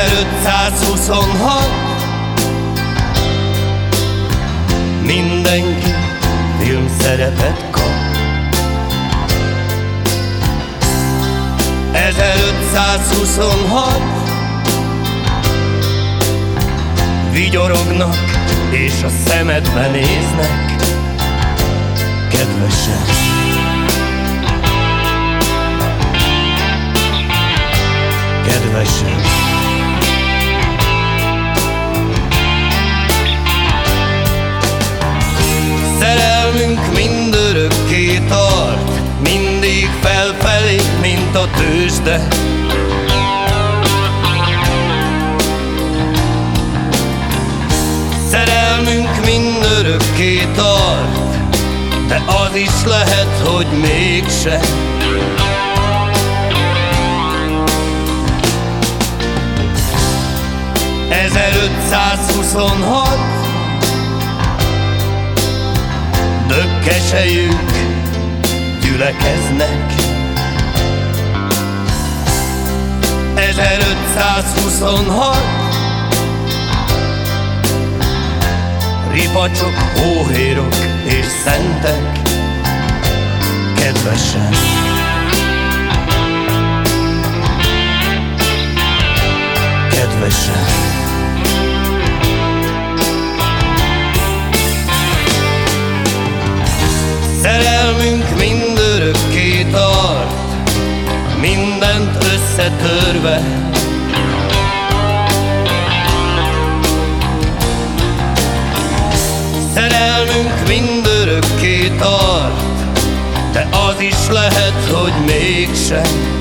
1526. Mindenki filmszerepet kap. 1526. Vigyorognak és a szemedbe néznek, kedvesen. Kedvesen. Szerelmünk mindörökké tart, mindig felfelé, mint a tőzsde. Szerelmünk mindörökké tart, de az is lehet, hogy mégse. ...1526. Dökkesejük gyülekeznek. 1526. Ripacsok, hóhérok és szentek, kedvesen. Kedvesen. Szerelmünk mindörökké tart, mindent összetörve. Szerelmünk mindörökké tart, de az is lehet, hogy mégse.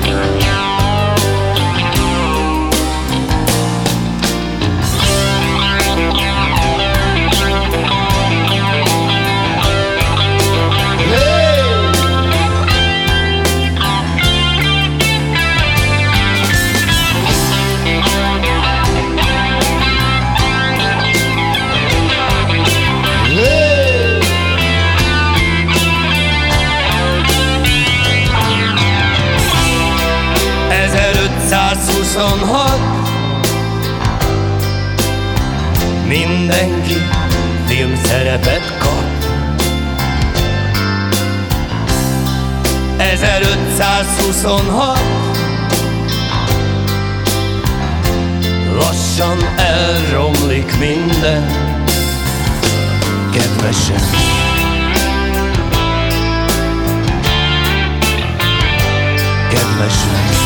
Mindenki filmszerepet kap. 1526. Lassan elromlik minden, kedvesen. Kedvesen.